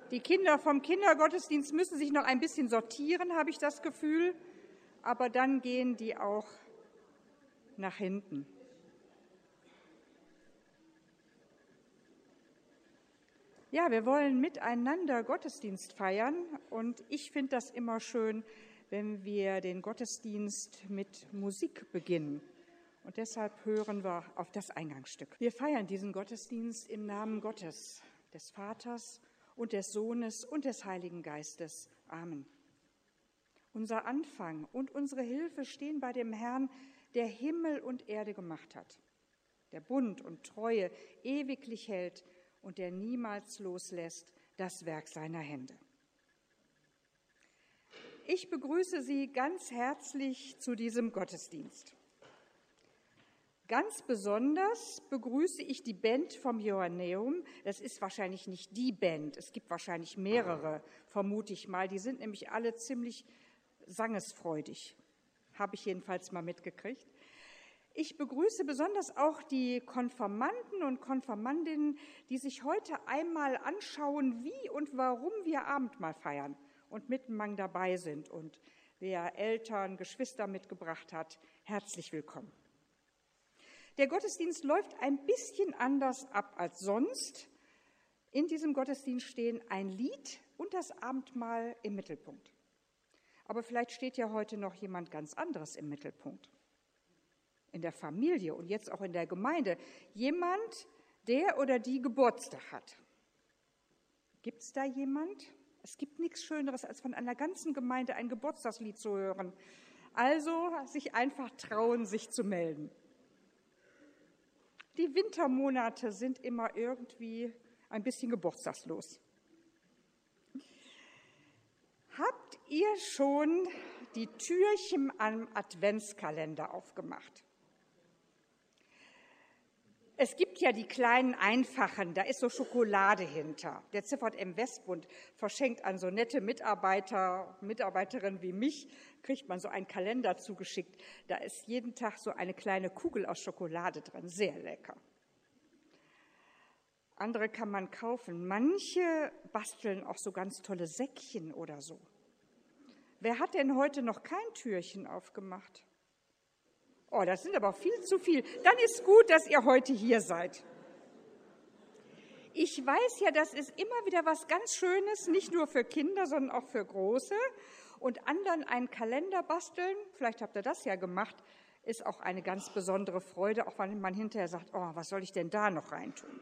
Die Kinder vom Kindergottesdienst müssen sich noch ein bisschen sortieren, habe ich das Gefühl. Aber dann gehen die auch nach hinten. Ja, wir wollen miteinander Gottesdienst feiern. Und ich finde das immer schön, wenn wir den Gottesdienst mit Musik beginnen. Und deshalb hören wir auf das Eingangsstück. Wir feiern diesen Gottesdienst im Namen Gottes, des Vaters und des Sohnes und des Heiligen Geistes. Amen. Unser Anfang und unsere Hilfe stehen bei dem Herrn, der Himmel und Erde gemacht hat, der Bund und Treue ewiglich hält und der niemals loslässt das Werk seiner Hände. Ich begrüße Sie ganz herzlich zu diesem Gottesdienst. Ganz besonders begrüße ich die Band vom Johanneum. Das ist wahrscheinlich nicht die Band, es gibt wahrscheinlich mehrere, vermute ich mal. Die sind nämlich alle ziemlich sangesfreudig, habe ich jedenfalls mal mitgekriegt. Ich begrüße besonders auch die Konfirmanden und Konfirmandinnen, die sich heute einmal anschauen, wie und warum wir Abendmahl feiern und miteinander dabei sind. Und wer Eltern, Geschwister mitgebracht hat, herzlich willkommen. Der Gottesdienst läuft ein bisschen anders ab als sonst. In diesem Gottesdienst stehen ein Lied und das Abendmahl im Mittelpunkt. Aber vielleicht steht ja heute noch jemand ganz anderes im Mittelpunkt. In der Familie und jetzt auch in der Gemeinde. Jemand, der oder die Geburtstag hat. Gibt es da jemand? Es gibt nichts Schöneres, als von einer ganzen Gemeinde ein Geburtstagslied zu hören. Also sich einfach trauen, sich zu melden. Die Wintermonate sind immer irgendwie ein bisschen geburtstagslos. Habt ihr schon die Türchen am Adventskalender aufgemacht? Es gibt ja die kleinen einfachen, da ist so Schokolade hinter. Der ZVM Westbund verschenkt an so nette Mitarbeiterinnen wie mich, kriegt man so einen Kalender zugeschickt. Da ist jeden Tag so eine kleine Kugel aus Schokolade drin, sehr lecker. Andere kann man kaufen. Manche basteln auch so ganz tolle Säckchen oder so. Wer hat denn heute noch kein Türchen aufgemacht? Oh, das sind aber viel zu viel. Dann ist gut, dass ihr heute hier seid. Ich weiß ja, das ist immer wieder was ganz Schönes, nicht nur für Kinder, sondern auch für Große. Und anderen einen Kalender basteln, vielleicht habt ihr das ja gemacht, ist auch eine ganz besondere Freude, auch wenn man hinterher sagt, oh, was soll ich denn da noch reintun?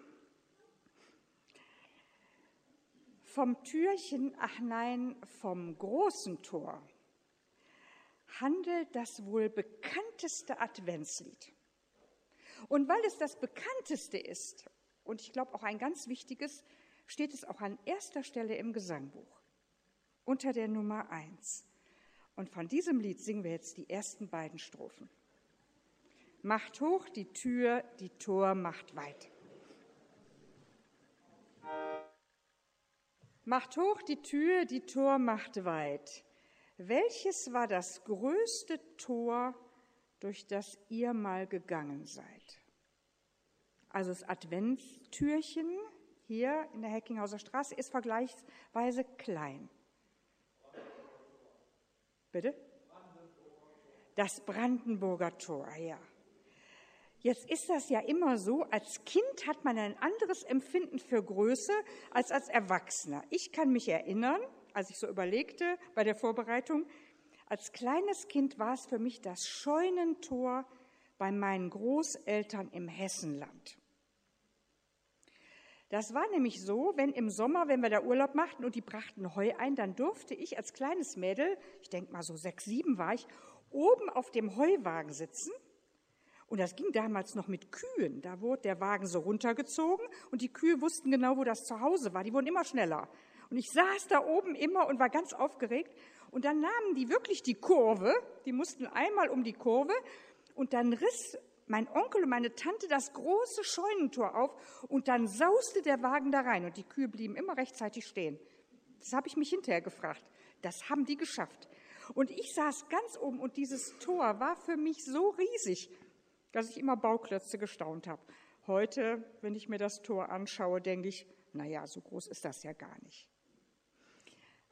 Vom Türchen, ach nein, vom großen Tor handelt das wohl bekannteste Adventslied. Und weil es das bekannteste ist, und ich glaube auch ein ganz wichtiges, steht es auch an erster Stelle im Gesangbuch, unter der Nummer 1. Und von diesem Lied singen wir jetzt die ersten beiden Strophen. Macht hoch die Tür, die Tor macht weit. Macht hoch die Tür, die Tor macht weit. Welches war das größte Tor, durch das ihr mal gegangen seid? Also das Adventstürchen hier in der Heckinghauser Straße ist vergleichsweise klein. Bitte? Das Brandenburger Tor, ja. Jetzt ist das ja immer so, als Kind hat man ein anderes Empfinden für Größe als Erwachsener. Ich kann mich erinnern, als ich so überlegte bei der Vorbereitung, als kleines Kind war es für mich das Scheunentor bei meinen Großeltern im Hessenland. Das war nämlich so, wenn im Sommer, wenn wir da Urlaub machten und die brachten Heu ein, dann durfte ich als kleines Mädel, ich denke mal so 6, 7 war ich, oben auf dem Heuwagen sitzen. Und das ging damals noch mit Kühen. Da wurde der Wagen so runtergezogen und die Kühe wussten genau, wo das Zuhause war. Die wurden immer schneller. Und ich saß da oben immer und war ganz aufgeregt. Und dann nahmen die wirklich die Kurve. Die mussten einmal um die Kurve. Und dann riss mein Onkel und meine Tante das große Scheunentor auf. Und dann sauste der Wagen da rein. Und die Kühe blieben immer rechtzeitig stehen. Das habe ich mich hinterher gefragt. Das haben die geschafft. Und ich saß ganz oben und dieses Tor war für mich so riesig, dass ich immer Bauklötze gestaunt habe. Heute, wenn ich mir das Tor anschaue, denke ich, naja, so groß ist das ja gar nicht.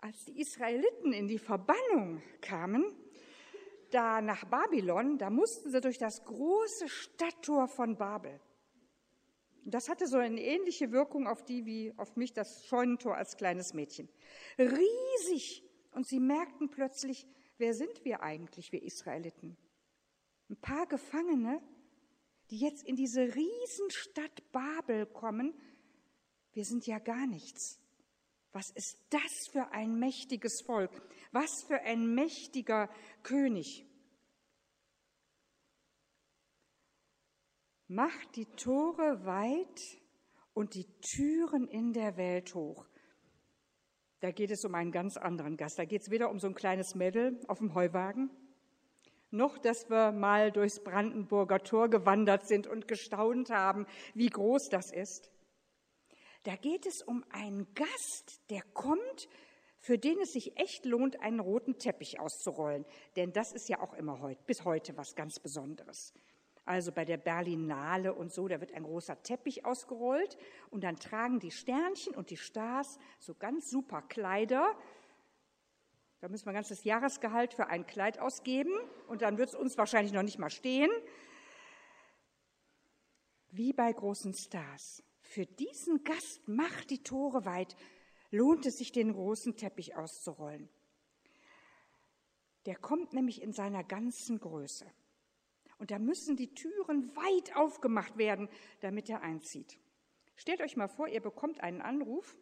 Als die Israeliten in die Verbannung kamen, da nach Babylon, da mussten sie durch das große Stadttor von Babel. Das hatte so eine ähnliche Wirkung auf die wie auf mich das Scheunentor als kleines Mädchen. Riesig! Und sie merkten plötzlich, wer sind wir eigentlich, wir Israeliten? Ein paar Gefangene, die jetzt in diese Riesenstadt Babel kommen. Wir sind ja gar nichts. Was ist das für ein mächtiges Volk? Was für ein mächtiger König? Macht die Tore weit und die Türen in der Welt hoch. Da geht es um einen ganz anderen Gast. Da geht es weder um so ein kleines Mädel auf dem Heuwagen, noch, dass wir mal durchs Brandenburger Tor gewandert sind und gestaunt haben, wie groß das ist. Da geht es um einen Gast, der kommt, für den es sich echt lohnt, einen roten Teppich auszurollen. Denn das ist ja auch immer bis heute was ganz Besonderes. Also bei der Berlinale und so, da wird ein großer Teppich ausgerollt und dann tragen die Sternchen und die Stars so ganz super Kleider. Da müssen wir ein ganzes Jahresgehalt für ein Kleid ausgeben und dann wird es uns wahrscheinlich noch nicht mal stehen. Wie bei großen Stars. Für diesen Gast macht die Tore weit, lohnt es sich, den großen Teppich auszurollen. Der kommt nämlich in seiner ganzen Größe. Und da müssen die Türen weit aufgemacht werden, damit er einzieht. Stellt euch mal vor, ihr bekommt einen Anruf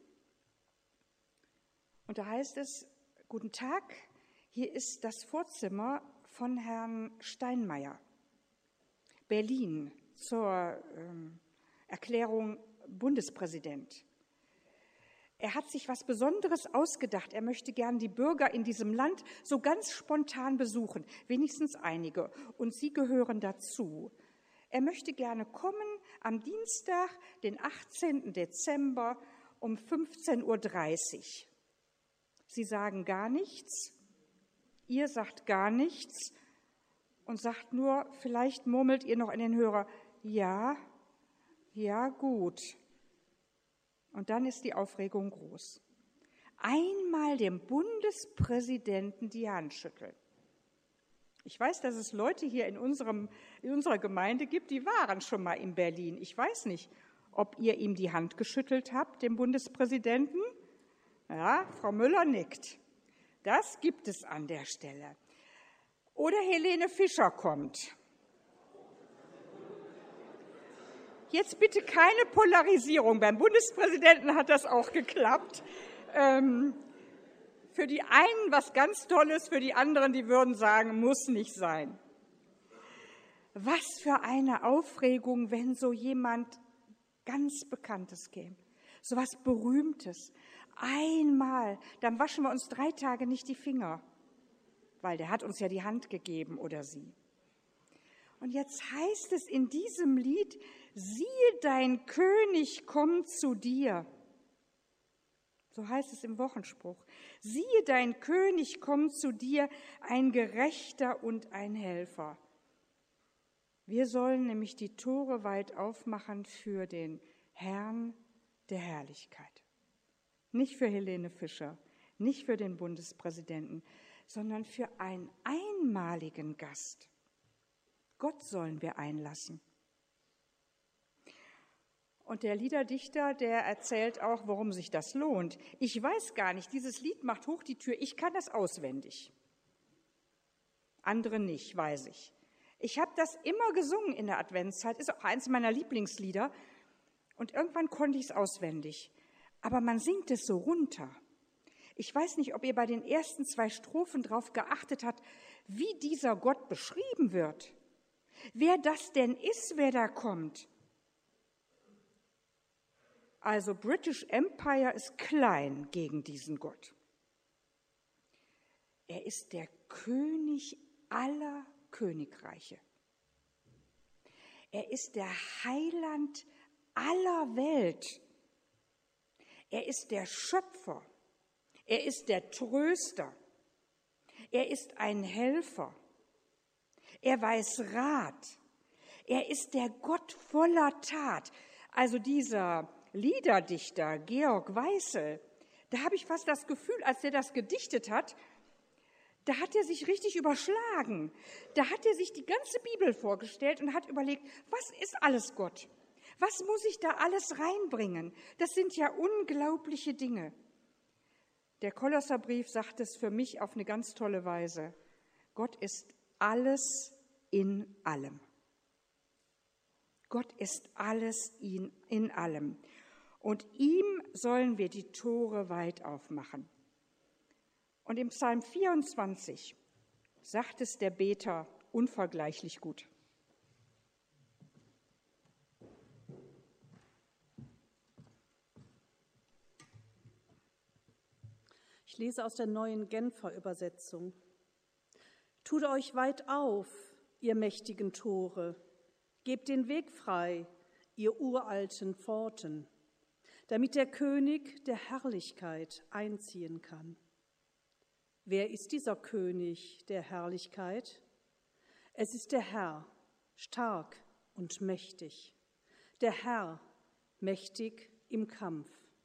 und da heißt es, guten Tag, hier ist das Vorzimmer von Herrn Steinmeier, Berlin, zur Erklärung Bundespräsident. Er hat sich was Besonderes ausgedacht. Er möchte gern die Bürger in diesem Land so ganz spontan besuchen, wenigstens einige. Und Sie gehören dazu. Er möchte gerne kommen am Dienstag, den 18. Dezember um 15:30 Uhr. Sie sagen gar nichts, ihr sagt gar nichts und sagt nur, vielleicht murmelt ihr noch in den Hörer, ja, gut. Und dann ist die Aufregung groß. Einmal dem Bundespräsidenten die Hand schütteln. Ich weiß, dass es Leute hier in unserer Gemeinde gibt, die waren schon mal in Berlin. Ich weiß nicht, ob ihr ihm die Hand geschüttelt habt, dem Bundespräsidenten. Ja, Frau Müller nickt. Das gibt es an der Stelle. Oder Helene Fischer kommt. Jetzt bitte keine Polarisierung. Beim Bundespräsidenten hat das auch geklappt. Für die einen was ganz Tolles, für die anderen, die würden sagen, muss nicht sein. Was für eine Aufregung, wenn so jemand ganz Bekanntes käme, so was Berühmtes. Einmal, dann waschen wir uns 3 Tage nicht die Finger, weil der hat uns ja die Hand gegeben oder sie. Und jetzt heißt es in diesem Lied, siehe, dein König kommt zu dir. So heißt es im Wochenspruch. Siehe, dein König kommt zu dir, ein Gerechter und ein Helfer. Wir sollen nämlich die Tore weit aufmachen für den Herrn der Herrlichkeit. Nicht für Helene Fischer, nicht für den Bundespräsidenten, sondern für einen einmaligen Gast. Gott sollen wir einlassen. Und der Liederdichter, der erzählt auch, warum sich das lohnt. Ich weiß gar nicht, dieses Lied macht hoch die Tür, ich kann das auswendig. Andere nicht, weiß ich. Ich habe das immer gesungen in der Adventszeit, ist auch eins meiner Lieblingslieder. Und irgendwann konnte ich es auswendig. Aber man singt es so runter. Ich weiß nicht, ob ihr bei den ersten 2 Strophen darauf geachtet habt, wie dieser Gott beschrieben wird. Wer das denn ist, wer da kommt. Also British Empire ist klein gegen diesen Gott. Er ist der König aller Königreiche. Er ist der Heiland aller Welt. Er ist der Schöpfer. Er ist der Tröster. Er ist ein Helfer. Er weiß Rat. Er ist der Gott voller Tat. Also dieser Liederdichter Georg Weißel, Da habe ich fast das Gefühl, als er das gedichtet hat, da hat er sich richtig überschlagen. Da hat er sich die ganze Bibel vorgestellt und hat überlegt, was ist alles Gott? Was muss ich da alles reinbringen? Das sind ja unglaubliche Dinge. Der Kolosserbrief sagt es für mich auf eine ganz tolle Weise. Gott ist alles in allem. Gott ist alles in allem. Und ihm sollen wir die Tore weit aufmachen. Und im Psalm 24 sagt es der Beter unvergleichlich gut. Ich lese aus der neuen Genfer Übersetzung. Tut euch weit auf, ihr mächtigen Tore, gebt den Weg frei, ihr uralten Pforten, damit der König der Herrlichkeit einziehen kann. Wer ist dieser König der Herrlichkeit? Es ist der Herr, stark und mächtig, der Herr, mächtig im Kampf.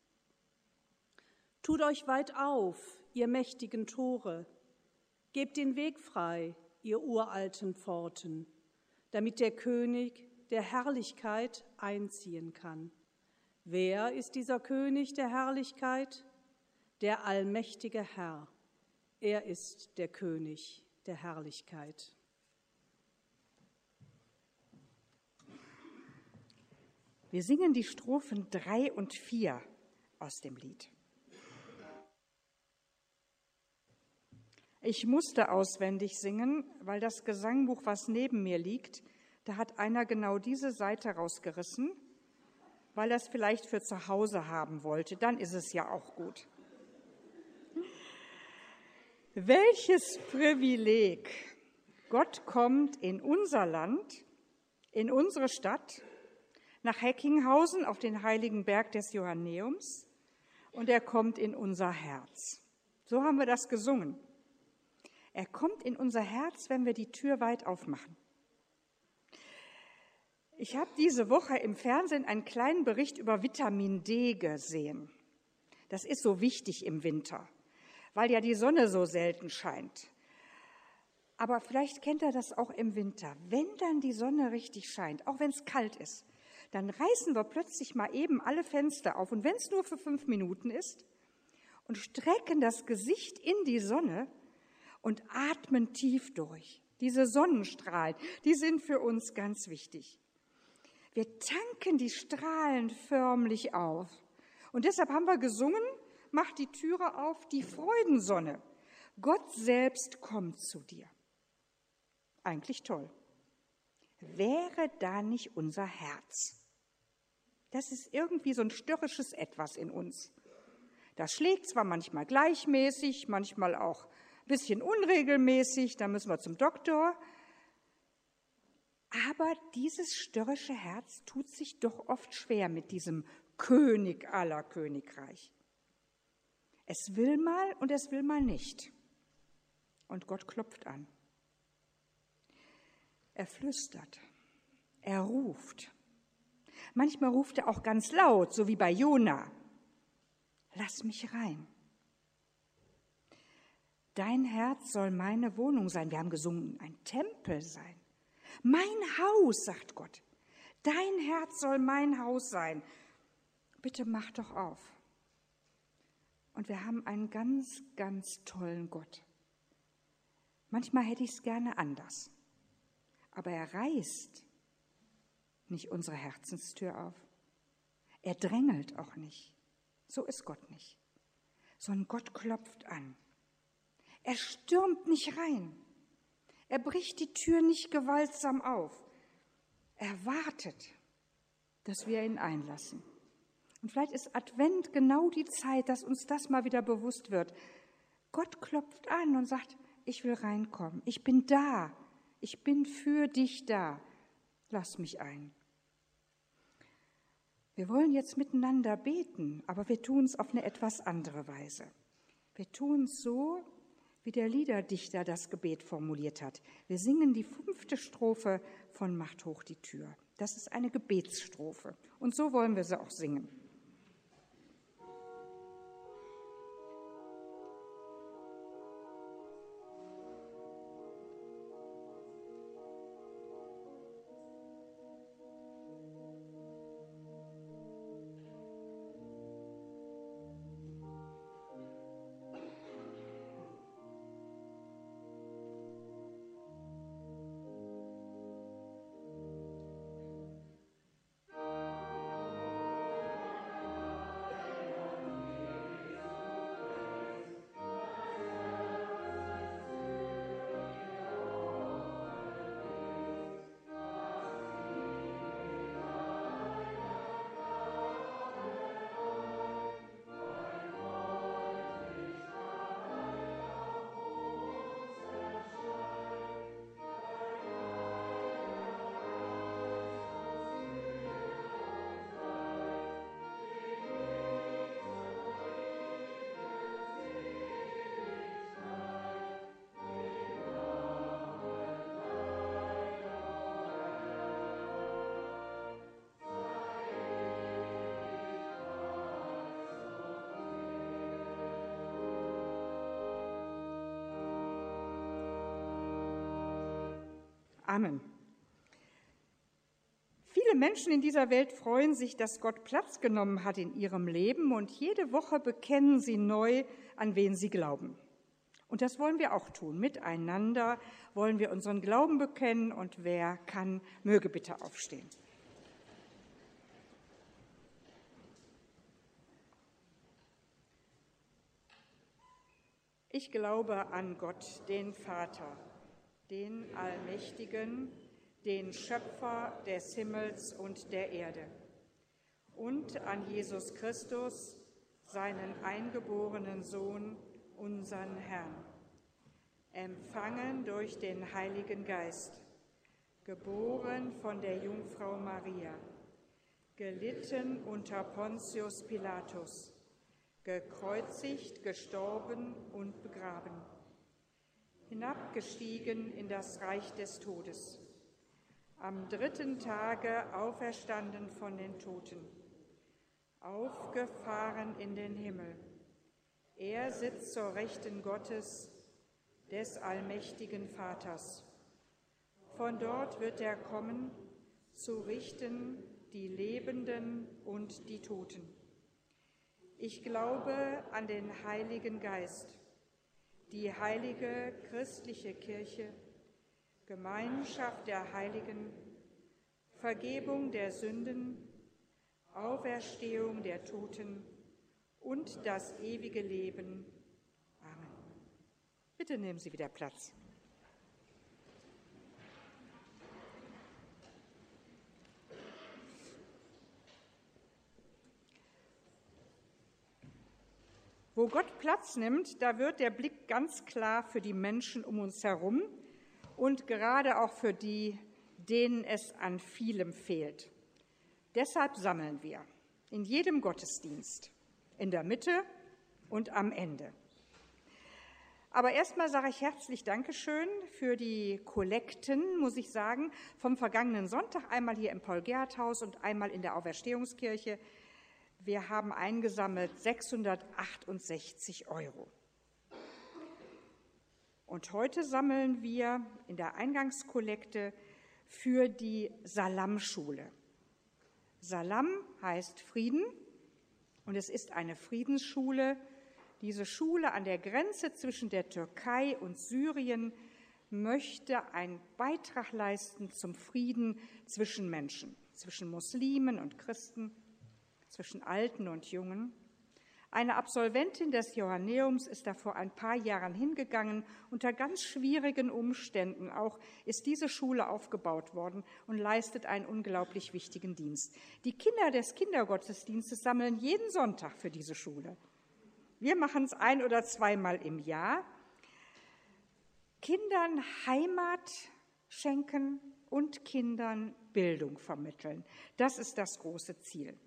Tut euch weit auf, ihr mächtigen Tore, gebt den Weg frei, ihr uralten Pforten, damit der König der Herrlichkeit einziehen kann. Wer ist dieser König der Herrlichkeit? Der allmächtige Herr. Er ist der König der Herrlichkeit. Wir singen die Strophen 3 und 4 aus dem Lied. Ich musste auswendig singen, weil das Gesangbuch, was neben mir liegt, da hat einer genau diese Seite rausgerissen, weil er es vielleicht für zu Hause haben wollte. Dann ist es ja auch gut. Welches Privileg! Gott kommt in unser Land, in unsere Stadt, nach Heckinghausen auf den heiligen Berg des Johanneums, und er kommt in unser Herz. So haben wir das gesungen. Er kommt in unser Herz, wenn wir die Tür weit aufmachen. Ich habe diese Woche im Fernsehen einen kleinen Bericht über Vitamin D gesehen. Das ist so wichtig im Winter, weil ja die Sonne so selten scheint. Aber vielleicht kennt ihr das auch im Winter. Wenn dann die Sonne richtig scheint, auch wenn es kalt ist, dann reißen wir plötzlich mal eben alle Fenster auf. Und wenn es nur für 5 Minuten ist, und strecken das Gesicht in die Sonne und atmen tief durch. Diese Sonnenstrahlen, die sind für uns ganz wichtig. Wir tanken die Strahlen förmlich auf. Und deshalb haben wir gesungen, macht die Türe auf, die Freudensonne. Gott selbst kommt zu dir. Eigentlich toll. Wäre da nicht unser Herz? Das ist irgendwie so ein störrisches Etwas in uns. Das schlägt zwar manchmal gleichmäßig, manchmal auch ein bisschen unregelmäßig, da müssen wir zum Doktor. Aber dieses störrische Herz tut sich doch oft schwer mit diesem König aller Königreich. Es will mal und es will mal nicht. Und Gott klopft an. Er flüstert, er ruft. Manchmal ruft er auch ganz laut, so wie bei Jona. Lass mich rein. Dein Herz soll meine Wohnung sein. Wir haben gesungen, ein Tempel sein. Mein Haus, sagt Gott. Dein Herz soll mein Haus sein. Bitte mach doch auf. Und wir haben einen ganz, ganz tollen Gott. Manchmal hätte ich es gerne anders. Aber er reißt nicht unsere Herzenstür auf. Er drängelt auch nicht. So ist Gott nicht. Sondern Gott klopft an. Er stürmt nicht rein. Er bricht die Tür nicht gewaltsam auf. Er wartet, dass wir ihn einlassen. Und vielleicht ist Advent genau die Zeit, dass uns das mal wieder bewusst wird. Gott klopft an und sagt, ich will reinkommen. Ich bin da. Ich bin für dich da. Lass mich ein. Wir wollen jetzt miteinander beten, aber wir tun es auf eine etwas andere Weise. Wir tun es so, wie der Liederdichter das Gebet formuliert hat. Wir singen die 5. Strophe von Macht hoch die Tür. Das ist eine Gebetsstrophe. Und so wollen wir sie auch singen. Amen. Viele Menschen in dieser Welt freuen sich, dass Gott Platz genommen hat in ihrem Leben, und jede Woche bekennen sie neu, an wen sie glauben. Und das wollen wir auch tun. Miteinander wollen wir unseren Glauben bekennen, und wer kann, möge bitte aufstehen. Ich glaube an Gott, den Vater, den Allmächtigen, den Schöpfer des Himmels und der Erde, und an Jesus Christus, seinen eingeborenen Sohn, unseren Herrn, empfangen durch den Heiligen Geist, geboren von der Jungfrau Maria, gelitten unter Pontius Pilatus, gekreuzigt, gestorben und begraben, hinabgestiegen in das Reich des Todes, am 3. Tage auferstanden von den Toten, aufgefahren in den Himmel. Er sitzt zur Rechten Gottes, des allmächtigen Vaters. Von dort wird er kommen, zu richten die Lebenden und die Toten. Ich glaube an den Heiligen Geist, die heilige christliche Kirche, Gemeinschaft der Heiligen, Vergebung der Sünden, Auferstehung der Toten und das ewige Leben. Amen. Bitte nehmen Sie wieder Platz. Wo Gott Platz nimmt, da wird der Blick ganz klar für die Menschen um uns herum und gerade auch für die, denen es an vielem fehlt. Deshalb sammeln wir in jedem Gottesdienst, in der Mitte und am Ende. Aber erstmal sage ich herzlich Dankeschön für die Kollekten, muss ich sagen, vom vergangenen Sonntag, einmal hier im Paul-Gerhardt-Haus und einmal in der Auferstehungskirche. Wir haben eingesammelt 668 €. Und heute sammeln wir in der Eingangskollekte für die Salam-Schule. Salam heißt Frieden, und es ist eine Friedensschule. Diese Schule an der Grenze zwischen der Türkei und Syrien möchte einen Beitrag leisten zum Frieden zwischen Menschen, zwischen Muslimen und Christen, zwischen Alten und Jungen. Eine Absolventin des Johanneums ist da vor ein paar Jahren hingegangen. Unter ganz schwierigen Umständen auch ist diese Schule aufgebaut worden und leistet einen unglaublich wichtigen Dienst. Die Kinder des Kindergottesdienstes sammeln jeden Sonntag für diese Schule. Wir machen es 1- oder zweimal im Jahr. Kindern Heimat schenken und Kindern Bildung vermitteln. Das ist das große Ziel.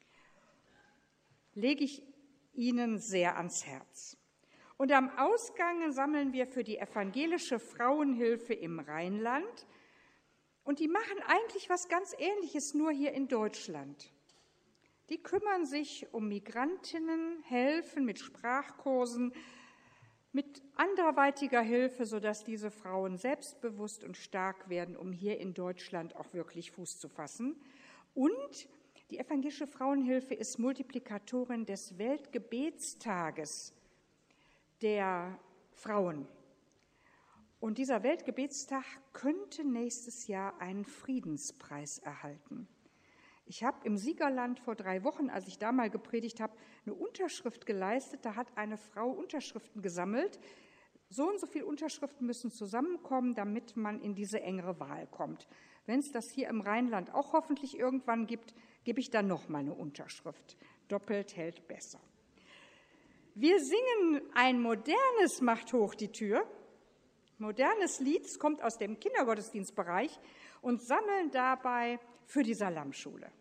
Lege ich Ihnen sehr ans Herz. Und am Ausgang sammeln wir für die Evangelische Frauenhilfe im Rheinland. Und die machen eigentlich was ganz Ähnliches, nur hier in Deutschland. Die kümmern sich um Migrantinnen, helfen mit Sprachkursen, mit anderweitiger Hilfe, sodass diese Frauen selbstbewusst und stark werden, um hier in Deutschland auch wirklich Fuß zu fassen. Und die Evangelische Frauenhilfe ist Multiplikatorin des Weltgebetstages der Frauen. Und dieser Weltgebetstag könnte nächstes Jahr einen Friedenspreis erhalten. Ich habe im Siegerland vor 3 Wochen, als ich da mal gepredigt habe, eine Unterschrift geleistet. Da hat eine Frau Unterschriften gesammelt. So und so viele Unterschriften müssen zusammenkommen, damit man in diese engere Wahl kommt. Wenn es das hier im Rheinland auch hoffentlich irgendwann gibt, gebe ich dann noch mal eine Unterschrift. Doppelt hält besser. Wir singen ein modernes Macht hoch die Tür, modernes Lied, es kommt aus dem Kindergottesdienstbereich, und sammeln dabei für die Salam-Schule.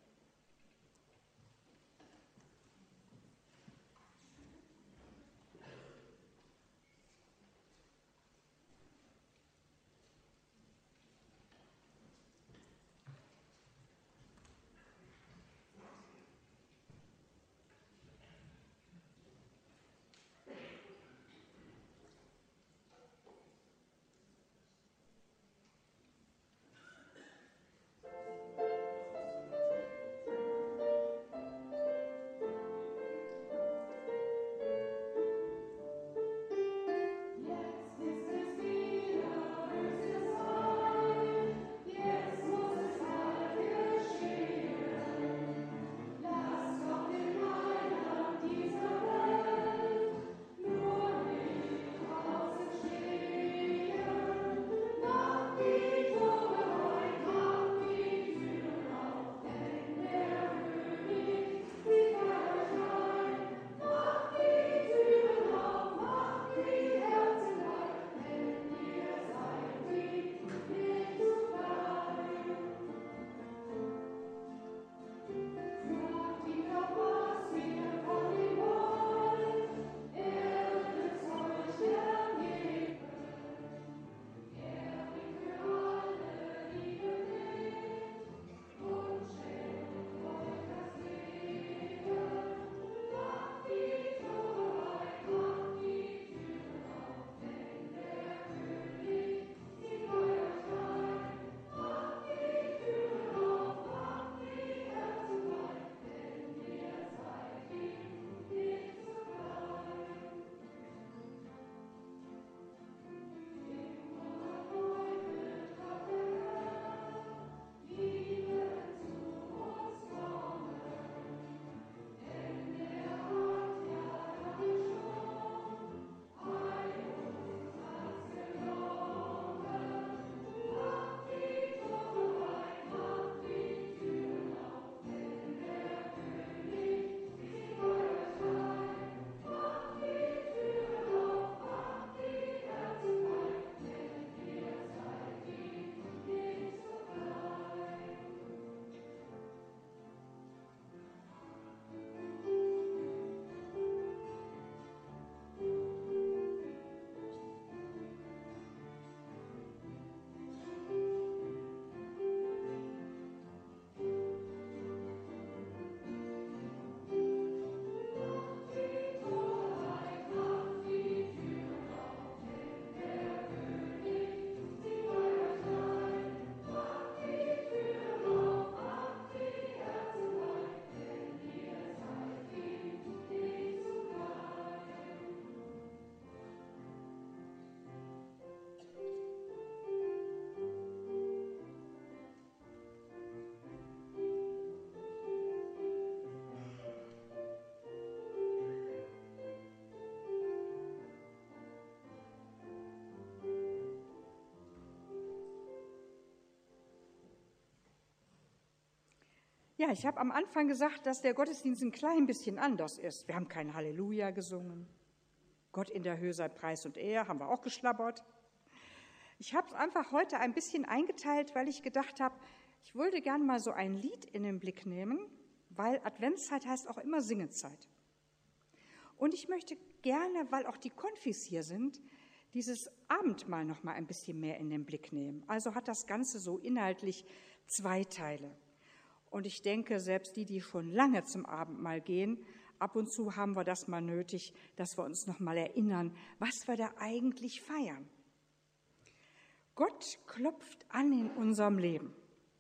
Ja, ich habe am Anfang gesagt, dass der Gottesdienst ein klein bisschen anders ist. Wir haben kein Halleluja gesungen. Gott in der Höhe sei Preis und Ehre, haben wir auch geschlabbert. Ich habe es einfach heute ein bisschen eingeteilt, weil ich gedacht habe, ich wollte gern mal so ein Lied in den Blick nehmen, weil Adventszeit heißt auch immer Singezeit. Und ich möchte gerne, weil auch die Konfis hier sind, dieses Abendmahl noch mal ein bisschen mehr in den Blick nehmen. Also hat das Ganze so inhaltlich 2 Teile. Und ich denke, selbst die schon lange zum Abendmahl gehen, ab und zu haben wir das mal nötig, dass wir uns noch mal erinnern, was wir da eigentlich feiern. Gott klopft an in unserem Leben.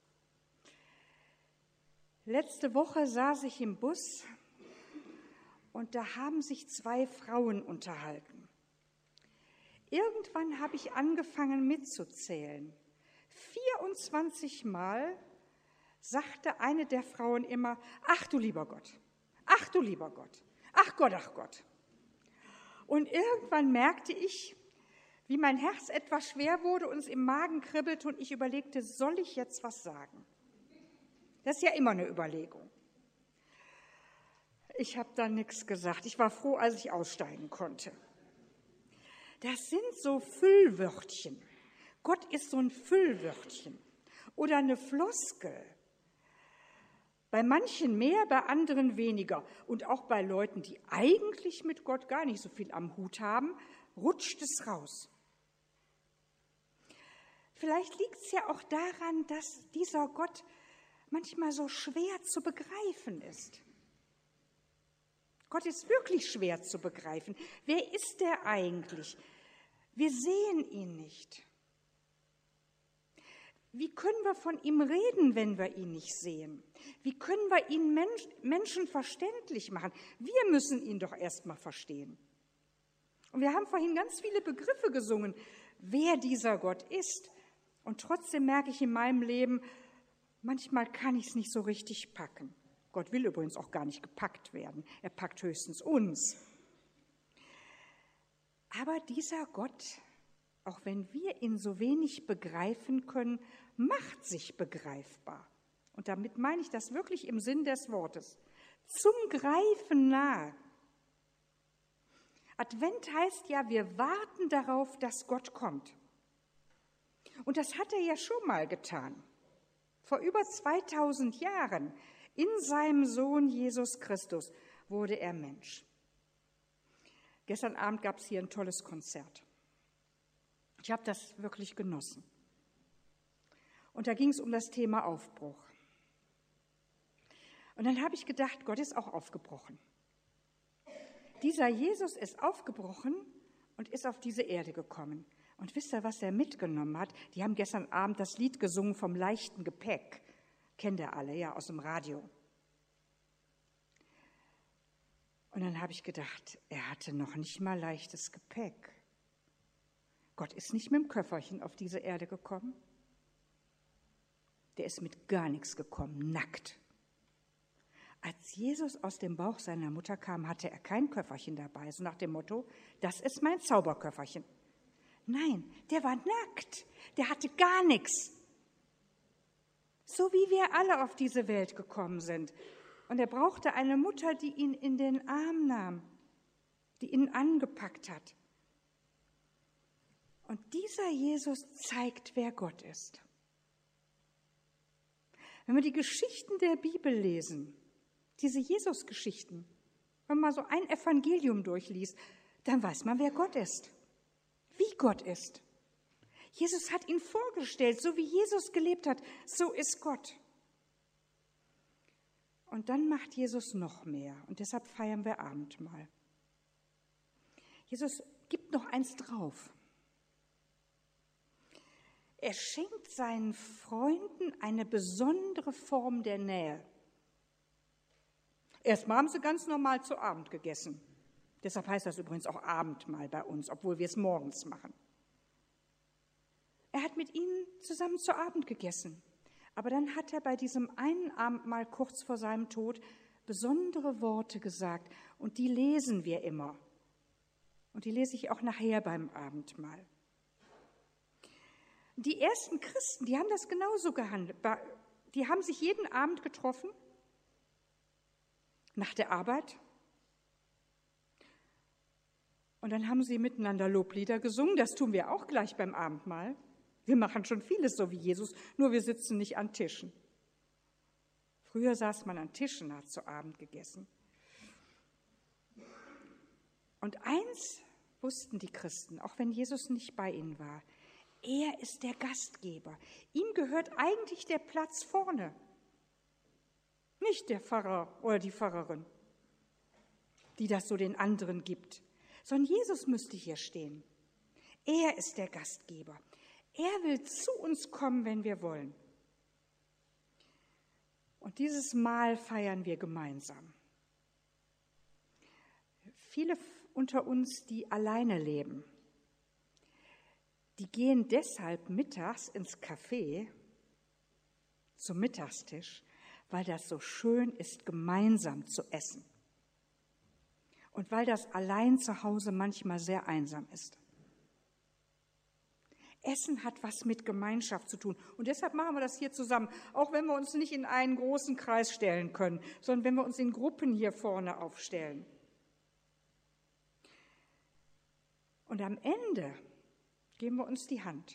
Letzte Woche saß ich im Bus und da haben sich 2 Frauen unterhalten. Irgendwann habe ich angefangen mitzuzählen. 24 Mal sagte eine der Frauen immer, ach du lieber Gott, ach du lieber Gott, ach Gott, ach Gott. Und irgendwann merkte ich, wie mein Herz etwas schwer wurde und es im Magen kribbelte und ich überlegte, soll ich jetzt was sagen? Das ist ja immer eine Überlegung. Ich habe da nichts gesagt. Ich war froh, als ich aussteigen konnte. Das sind so Füllwörtchen. Gott ist so ein Füllwörtchen oder eine Floskel. Bei manchen mehr, bei anderen weniger. Und auch bei Leuten, die eigentlich mit Gott gar nicht so viel am Hut haben, rutscht es raus. Vielleicht liegt es ja auch daran, dass dieser Gott manchmal so schwer zu begreifen ist. Gott ist wirklich schwer zu begreifen. Wer ist er eigentlich? Wir sehen ihn nicht. Wie können wir von ihm reden, wenn wir ihn nicht sehen? Wie können wir ihn Menschen verständlich machen? Wir müssen ihn doch erst mal verstehen. Und wir haben vorhin ganz viele Begriffe gesungen, wer dieser Gott ist. Und trotzdem merke ich in meinem Leben, manchmal kann ich es nicht so richtig packen. Gott will übrigens auch gar nicht gepackt werden. Er packt höchstens uns. Aber dieser Gott, auch wenn wir ihn so wenig begreifen können, macht sich begreifbar. Und damit meine ich das wirklich im Sinn des Wortes. Zum Greifen nahe. Advent heißt ja, wir warten darauf, dass Gott kommt. Und das hat er ja schon mal getan. Vor über 2000 Jahren, in seinem Sohn Jesus Christus, wurde er Mensch. Gestern Abend gab es hier ein tolles Konzert. Ich habe das wirklich genossen. Und da ging es um das Thema Aufbruch. Und dann habe ich gedacht, Gott ist auch aufgebrochen. Dieser Jesus ist aufgebrochen und ist auf diese Erde gekommen. Und wisst ihr, was er mitgenommen hat? Die haben gestern Abend das Lied gesungen vom leichten Gepäck. Kennt ihr alle, ja, aus dem Radio. Und dann habe ich gedacht, er hatte noch nicht mal leichtes Gepäck. Gott ist nicht mit dem Köfferchen auf diese Erde gekommen. Der ist mit gar nichts gekommen, nackt. Als Jesus aus dem Bauch seiner Mutter kam, hatte er kein Köfferchen dabei, so nach dem Motto, das ist mein Zauberköfferchen. Nein, der war nackt, der hatte gar nichts. So wie wir alle auf diese Welt gekommen sind. Und er brauchte eine Mutter, die ihn in den Arm nahm, die ihn angepackt hat. Und dieser Jesus zeigt, wer Gott ist. Wenn wir die Geschichten der Bibel lesen, diese Jesus-Geschichten, wenn man so ein Evangelium durchliest, dann weiß man, wer Gott ist, wie Gott ist. Jesus hat ihn vorgestellt, so wie Jesus gelebt hat, so ist Gott. Und dann macht Jesus noch mehr und deshalb feiern wir Abendmahl. Jesus gibt noch eins drauf. Er schenkt seinen Freunden eine besondere Form der Nähe. Erstmal haben sie ganz normal zu Abend gegessen. Deshalb heißt das übrigens auch Abendmahl bei uns, obwohl wir es morgens machen. Er hat mit ihnen zusammen zu Abend gegessen. Aber dann hat er bei diesem einen Abendmahl kurz vor seinem Tod besondere Worte gesagt. Und die lesen wir immer. Und die lese ich auch nachher beim Abendmahl. Die ersten Christen, die haben das genauso gehandelt. Die haben sich jeden Abend getroffen nach der Arbeit. Und dann haben sie miteinander Loblieder gesungen. Das tun wir auch gleich beim Abendmahl. Wir machen schon vieles so wie Jesus, nur wir sitzen nicht an Tischen. Früher saß man an Tischen, hat zu Abend gegessen. Und eins wussten die Christen, auch wenn Jesus nicht bei ihnen war: Er ist der Gastgeber. Ihm gehört eigentlich der Platz vorne. Nicht der Pfarrer oder die Pfarrerin, die das so den anderen gibt, sondern Jesus müsste hier stehen. Er ist der Gastgeber. Er will zu uns kommen, wenn wir wollen. Und dieses Mahl feiern wir gemeinsam. Viele unter uns, die alleine leben, die gehen deshalb mittags ins Café zum Mittagstisch, weil das so schön ist, gemeinsam zu essen. Und weil das allein zu Hause manchmal sehr einsam ist. Essen hat was mit Gemeinschaft zu tun. Und deshalb machen wir das hier zusammen, auch wenn wir uns nicht in einen großen Kreis stellen können, sondern wenn wir uns in Gruppen hier vorne aufstellen. Und am Ende geben wir uns die Hand.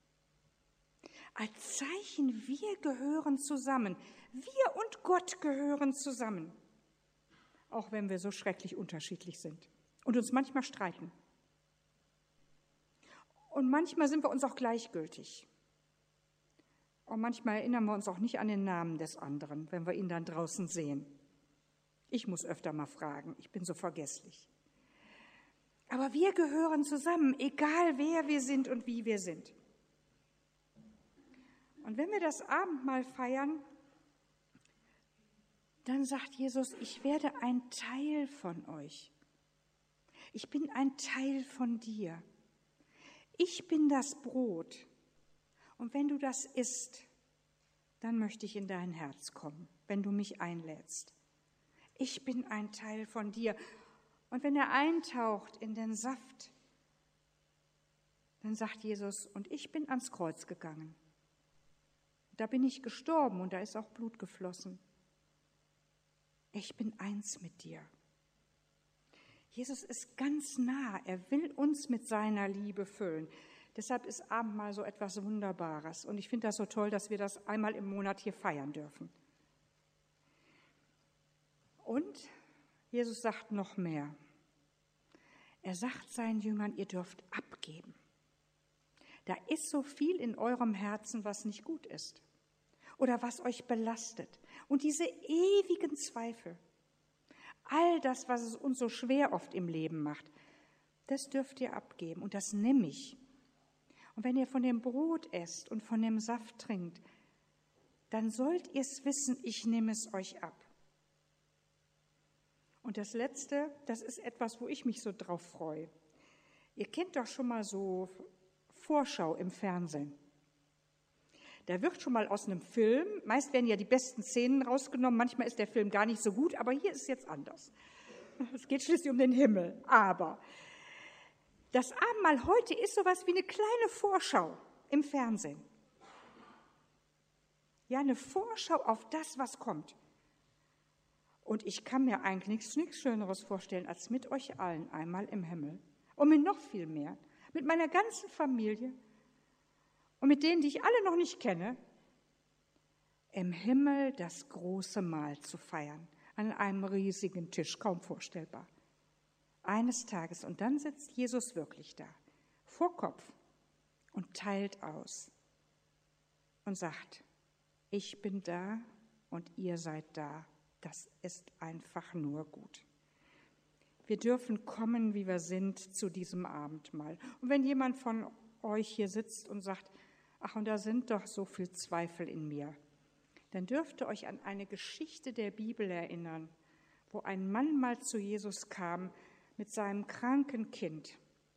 Als Zeichen, wir gehören zusammen. Wir und Gott gehören zusammen. Auch wenn wir so schrecklich unterschiedlich sind und uns manchmal streiten. Und manchmal sind wir uns auch gleichgültig. Und manchmal erinnern wir uns auch nicht an den Namen des anderen, wenn wir ihn dann draußen sehen. Ich muss öfter mal fragen, ich bin so vergesslich. Aber wir gehören zusammen, egal wer wir sind und wie wir sind. Und wenn wir das Abendmahl feiern, dann sagt Jesus: Ich werde ein Teil von euch. Ich bin ein Teil von dir. Ich bin das Brot. Und wenn du das isst, dann möchte ich in dein Herz kommen, wenn du mich einlädst. Ich bin ein Teil von dir. Und wenn er eintaucht in den Saft, dann sagt Jesus: Und ich bin ans Kreuz gegangen. Da bin ich gestorben und da ist auch Blut geflossen. Ich bin eins mit dir. Jesus ist ganz nah. Er will uns mit seiner Liebe füllen. Deshalb ist Abendmahl so etwas Wunderbares. Und ich finde das so toll, dass wir das einmal im Monat hier feiern dürfen. Und Jesus sagt noch mehr. Er sagt seinen Jüngern: Ihr dürft abgeben. Da ist so viel in eurem Herzen, was nicht gut ist oder was euch belastet. Und diese ewigen Zweifel, all das, was es uns so schwer oft im Leben macht, das dürft ihr abgeben und das nehme ich. Und wenn ihr von dem Brot esst und von dem Saft trinkt, dann sollt ihr es wissen, ich nehme es euch ab. Und das Letzte, das ist etwas, wo ich mich so drauf freue. Ihr kennt doch schon mal so Vorschau im Fernsehen. Da wird schon mal aus einem Film, meist werden ja die besten Szenen rausgenommen, manchmal ist der Film gar nicht so gut, aber hier ist es jetzt anders. Es geht schließlich um den Himmel. Aber das Abendmahl heute ist sowas wie eine kleine Vorschau im Fernsehen. Ja, eine Vorschau auf das, was kommt. Und ich kann mir eigentlich nichts Schöneres vorstellen, als mit euch allen einmal im Himmel. Und mit noch viel mehr. Mit meiner ganzen Familie und mit denen, die ich alle noch nicht kenne, im Himmel das große Mahl zu feiern. An einem riesigen Tisch, kaum vorstellbar. Eines Tages. Und dann sitzt Jesus wirklich da, vor Kopf und teilt aus und sagt: Ich bin da und ihr seid da. Das ist einfach nur gut. Wir dürfen kommen, wie wir sind, zu diesem Abendmahl. Und wenn jemand von euch hier sitzt und sagt: Ach, und da sind doch so viel Zweifel in mir, dann dürft ihr euch an eine Geschichte der Bibel erinnern, wo ein Mann mal zu Jesus kam mit seinem kranken Kind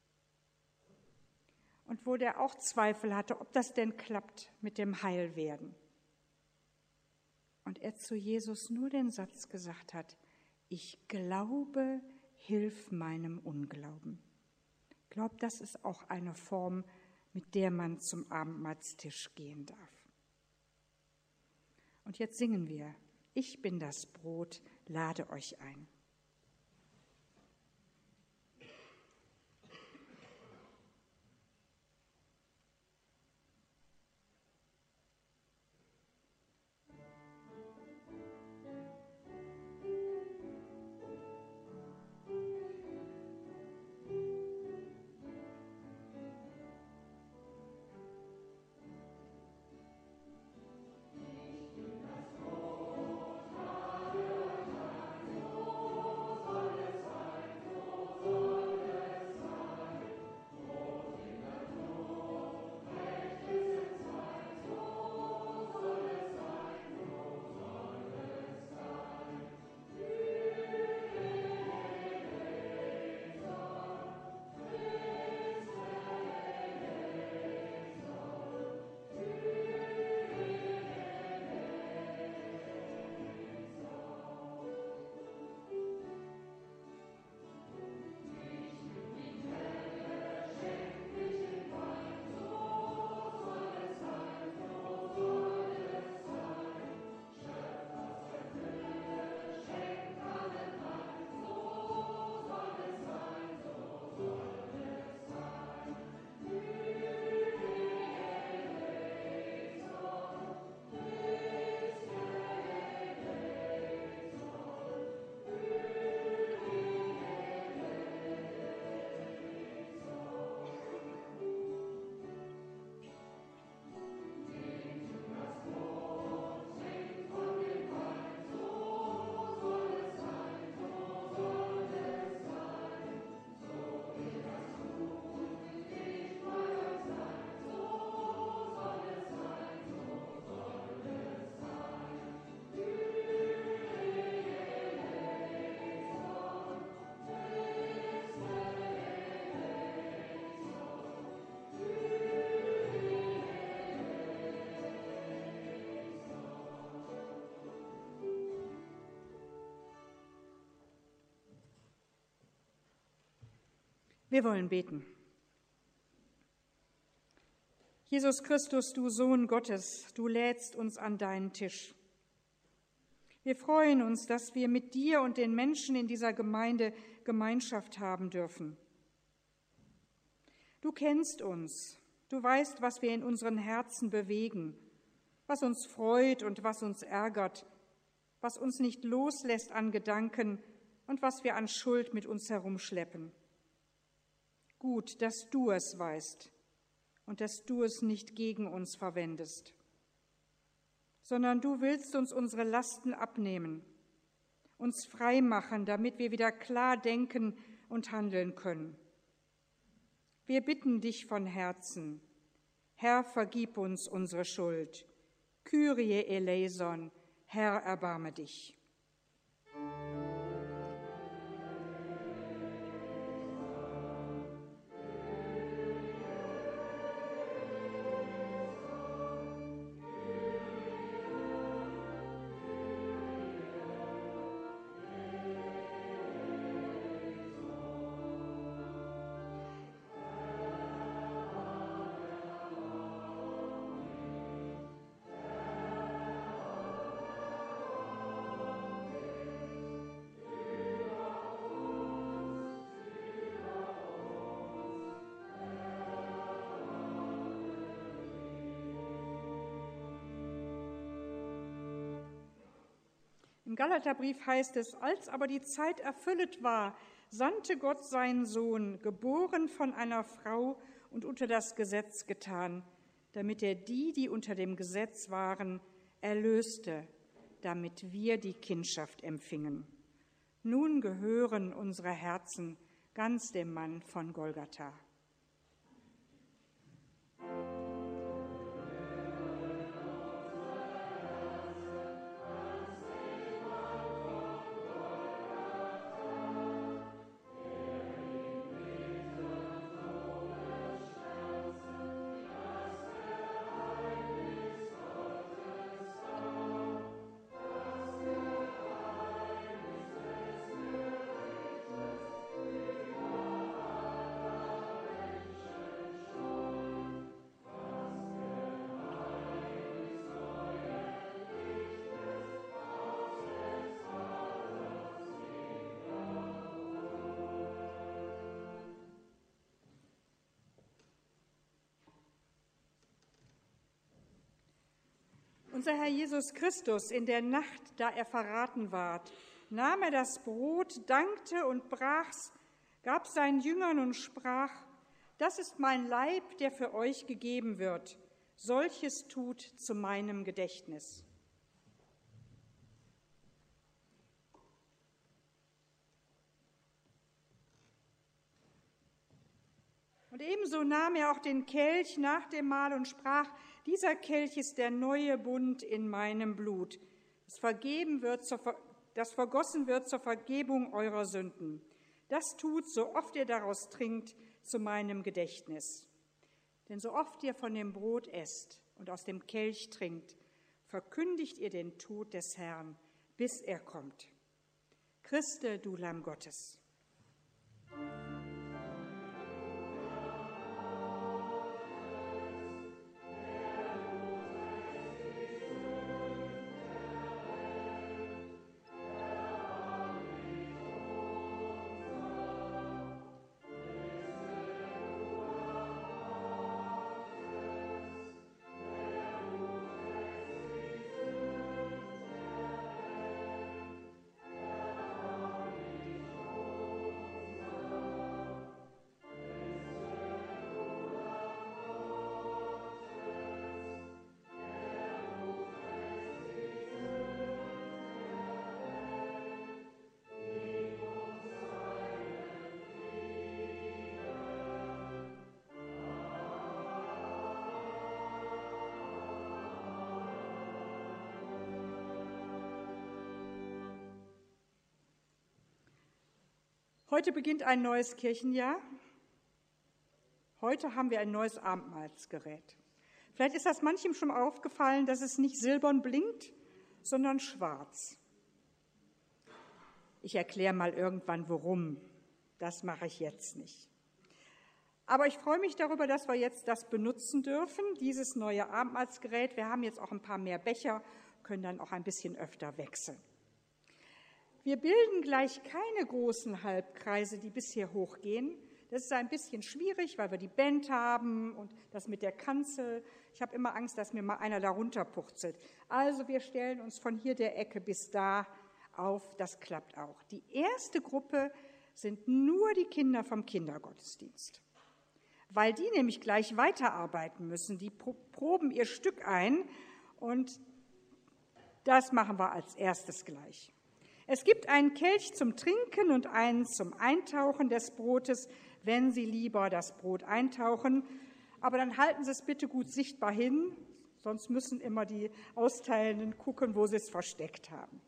und wo der auch Zweifel hatte, ob das denn klappt mit dem Heilwerden. Und er zu Jesus nur den Satz gesagt hat: Ich glaube, hilf meinem Unglauben. Ich glaube, das ist auch eine Form, mit der man zum Abendmahlstisch gehen darf. Und jetzt singen wir: Ich bin das Brot, lade euch ein. Wir wollen beten. Jesus Christus, du Sohn Gottes, du lädst uns an deinen Tisch. Wir freuen uns, dass wir mit dir und den Menschen in dieser Gemeinde Gemeinschaft haben dürfen. Du kennst uns, du weißt, was wir in unseren Herzen bewegen, was uns freut und was uns ärgert, was uns nicht loslässt an Gedanken und was wir an Schuld mit uns herumschleppen. Gut, dass du es weißt und dass du es nicht gegen uns verwendest, sondern du willst uns unsere Lasten abnehmen, uns frei machen, damit wir wieder klar denken und handeln können. Wir bitten dich von Herzen, Herr, vergib uns unsere Schuld. Kyrie eleison, Herr, erbarme dich. Im Galaterbrief heißt es, als aber die Zeit erfüllet war, sandte Gott seinen Sohn, geboren von einer Frau und unter das Gesetz getan, damit er die unter dem Gesetz waren, erlöste, damit wir die Kindschaft empfingen. Nun gehören unsere Herzen ganz dem Mann von Golgatha. Unser Herr Jesus Christus, in der Nacht, da er verraten ward, nahm er das Brot, dankte und brach's, gab seinen Jüngern und sprach: Das ist mein Leib, der für euch gegeben wird. Solches tut zu meinem Gedächtnis. Und ebenso nahm er auch den Kelch nach dem Mahl und sprach: Dieser Kelch ist der neue Bund in meinem Blut, das vergossen wird zur Vergebung eurer Sünden. Das tut, so oft ihr daraus trinkt, zu meinem Gedächtnis. Denn so oft ihr von dem Brot esst und aus dem Kelch trinkt, verkündigt ihr den Tod des Herrn, bis er kommt. Christe, du Lamm Gottes. Heute beginnt ein neues Kirchenjahr. Heute haben wir ein neues Abendmahlsgerät. Vielleicht ist das manchem schon aufgefallen, dass es nicht silbern blinkt, sondern schwarz. Ich erkläre mal irgendwann, warum. Das mache ich jetzt nicht. Aber ich freue mich darüber, dass wir jetzt das benutzen dürfen, dieses neue Abendmahlsgerät. Wir haben jetzt auch ein paar mehr Becher, können dann auch ein bisschen öfter wechseln. Wir bilden gleich keine großen Halbkreise, die bis hier hochgehen. Das ist ein bisschen schwierig, weil wir die Band haben und das mit der Kanzel. Ich habe immer Angst, dass mir mal einer da runterpurzelt. Also wir stellen uns von hier der Ecke bis da auf. Das klappt auch. Die erste Gruppe sind nur die Kinder vom Kindergottesdienst, weil die nämlich gleich weiterarbeiten müssen. Die proben ihr Stück ein und das machen wir als erstes gleich. Es gibt einen Kelch zum Trinken und einen zum Eintauchen des Brotes, wenn Sie lieber das Brot eintauchen. Aber dann halten Sie es bitte gut sichtbar hin, sonst müssen immer die Austeilenden gucken, wo sie es versteckt haben.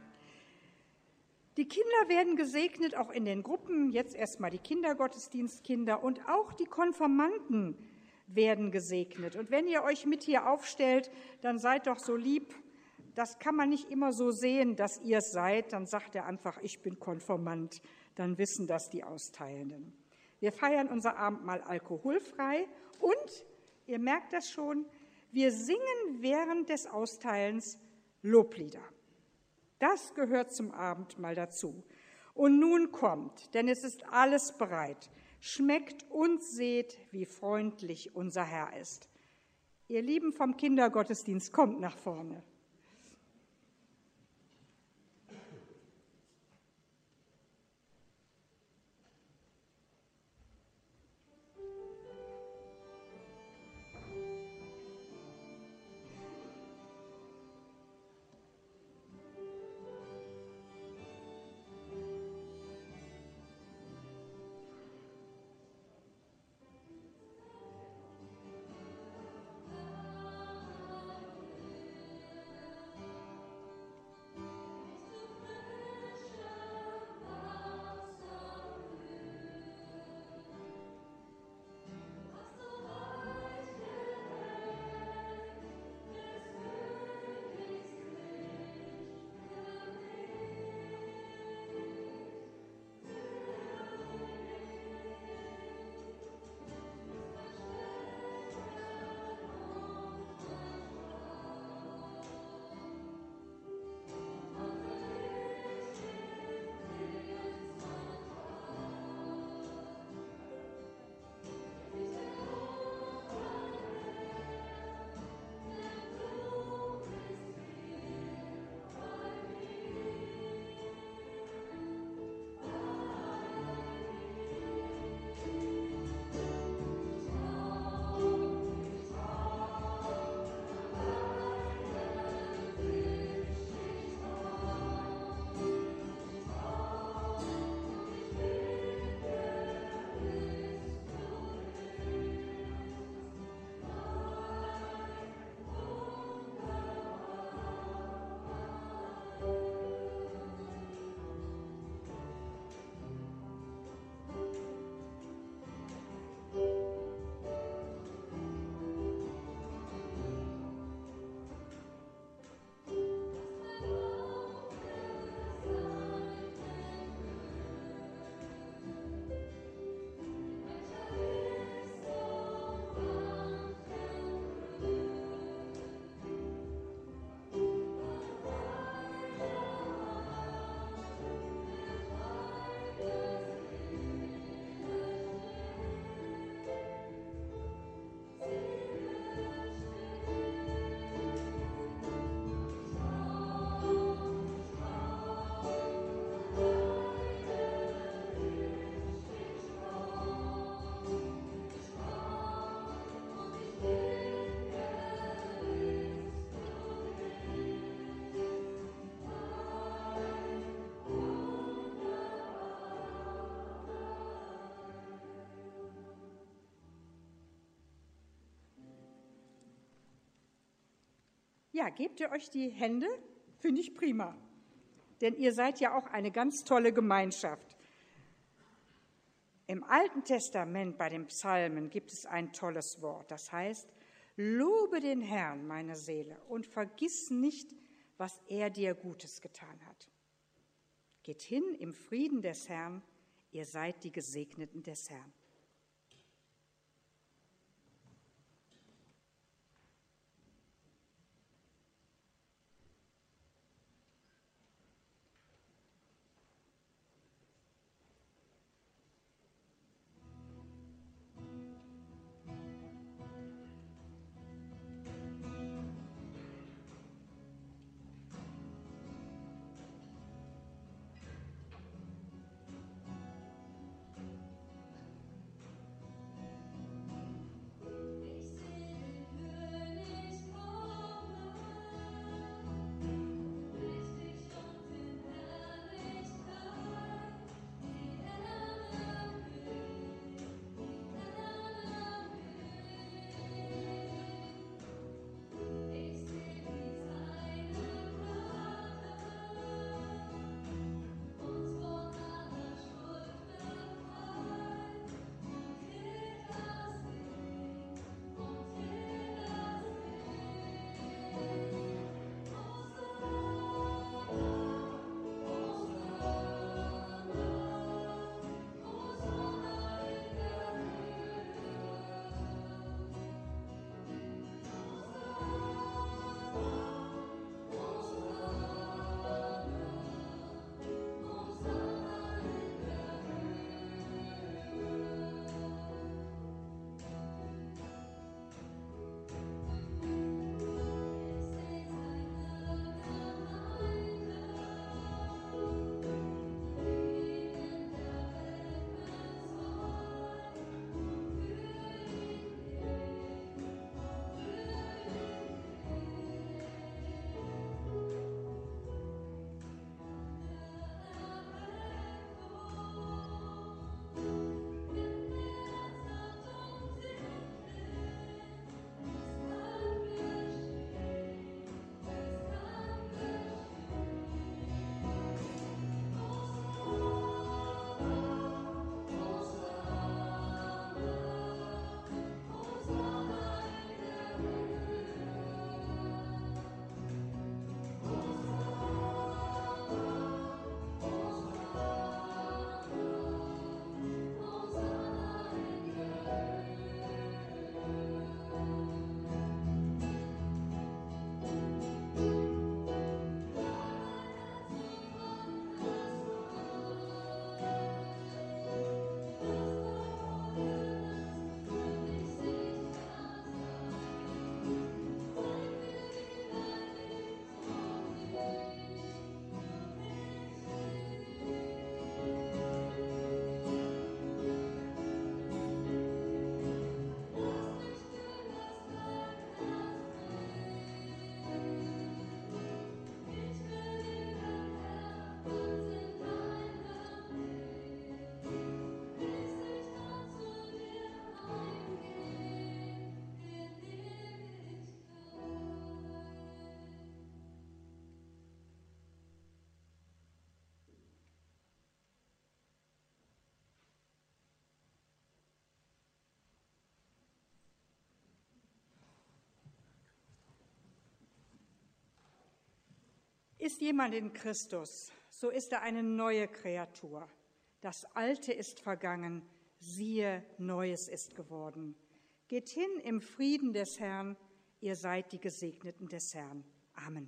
Die Kinder werden gesegnet, auch in den Gruppen, jetzt erstmal die Kindergottesdienstkinder und auch die Konfirmanden werden gesegnet. Und wenn ihr euch mit hier aufstellt, dann seid doch so lieb. Das kann man nicht immer so sehen, dass ihr es seid. Dann sagt er einfach, ich bin Konfirmand. Dann wissen das die Austeilenden. Wir feiern unser Abendmahl alkoholfrei und, ihr merkt das schon, wir singen während des Austeilens Loblieder. Das gehört zum Abendmahl dazu. Und nun kommt, denn es ist alles bereit. Schmeckt und seht, wie freundlich unser Herr ist. Ihr Lieben vom Kindergottesdienst, kommt nach vorne. Ja, gebt ihr euch die Hände? Finde ich prima. Denn ihr seid ja auch eine ganz tolle Gemeinschaft. Im Alten Testament bei den Psalmen gibt es ein tolles Wort. Das heißt, lobe den Herrn, meine Seele, und vergiss nicht, was er dir Gutes getan hat. Geht hin im Frieden des Herrn, ihr seid die Gesegneten des Herrn. Ist jemand in Christus, so ist er eine neue Kreatur. Das Alte ist vergangen, siehe, Neues ist geworden. Geht hin im Frieden des Herrn, ihr seid die Gesegneten des Herrn. Amen.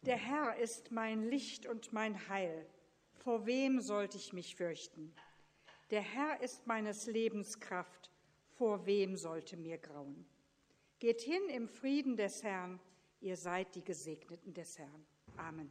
Der Herr ist mein Licht und mein Heil. Vor wem sollte ich mich fürchten? Der Herr ist meines Lebens Kraft. Vor wem sollte mir grauen? Geht hin im Frieden des Herrn. Ihr seid die Gesegneten des Herrn. Amen.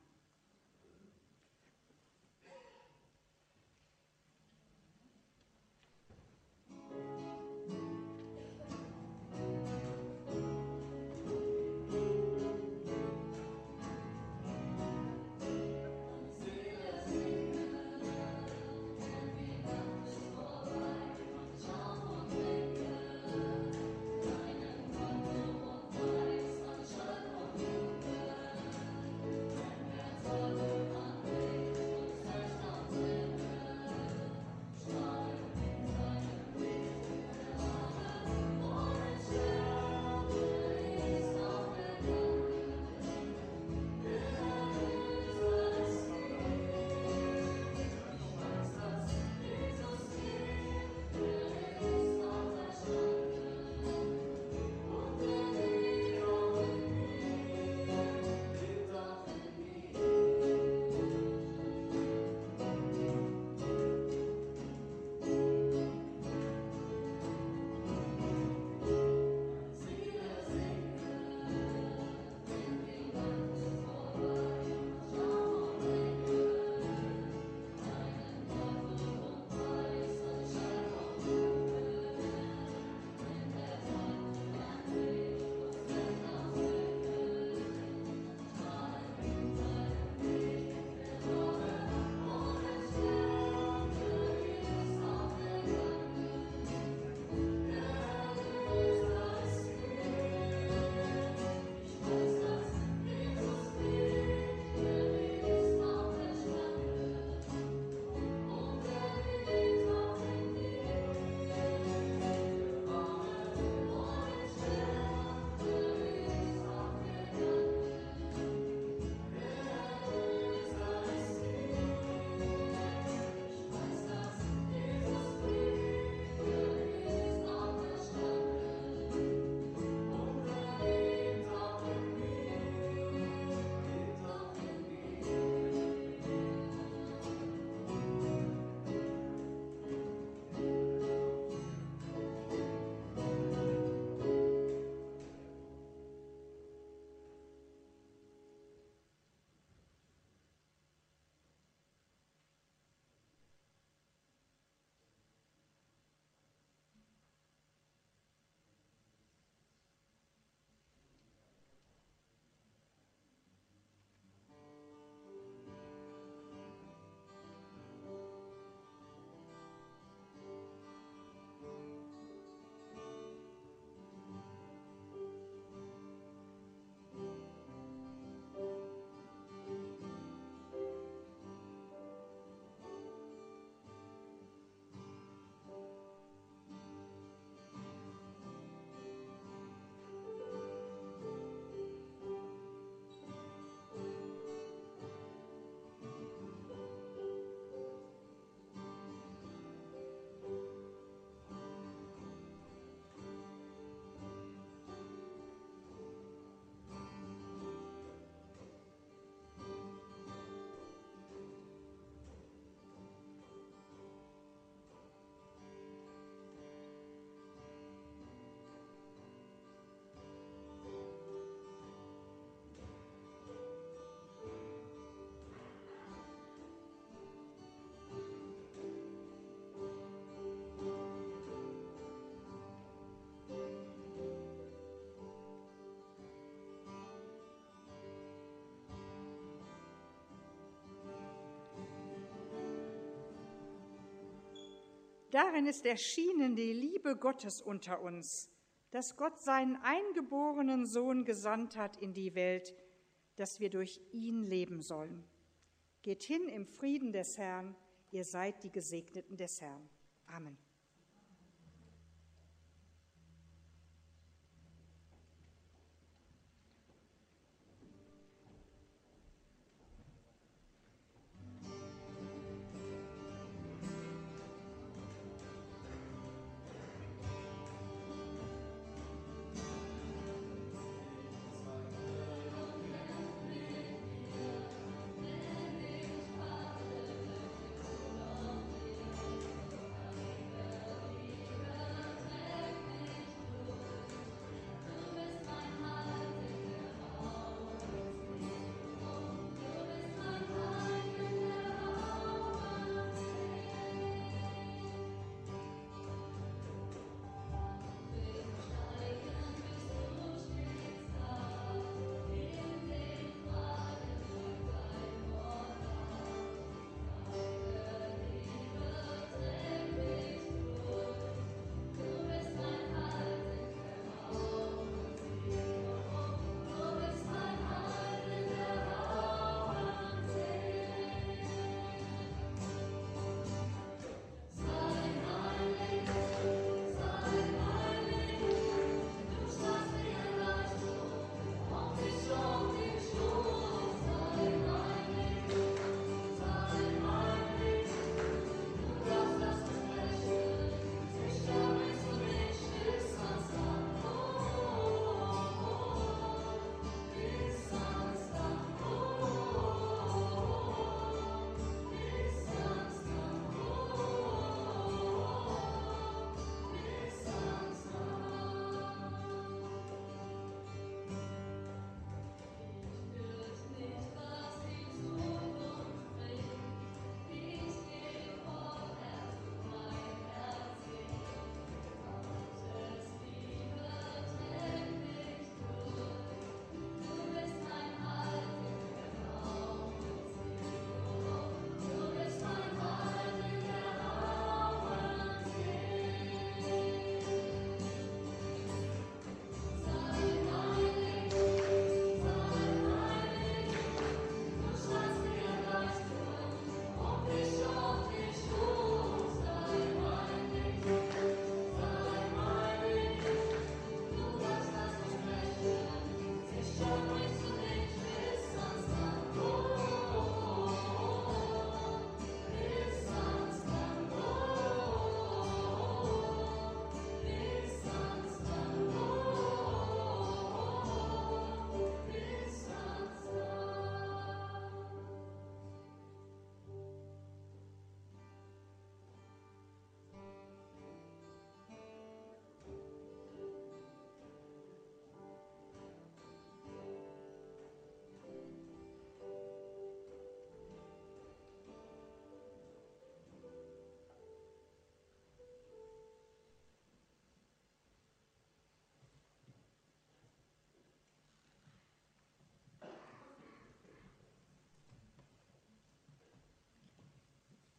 Darin ist erschienen die Liebe Gottes unter uns, dass Gott seinen eingeborenen Sohn gesandt hat in die Welt, dass wir durch ihn leben sollen. Geht hin im Frieden des Herrn, ihr seid die Gesegneten des Herrn. Amen.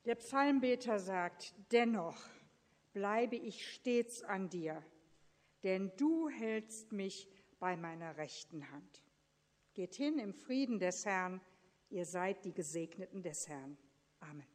Der Psalmbeter sagt, dennoch bleibe ich stets an dir, denn du hältst mich bei meiner rechten Hand. Geht hin im Frieden des Herrn, ihr seid die Gesegneten des Herrn. Amen.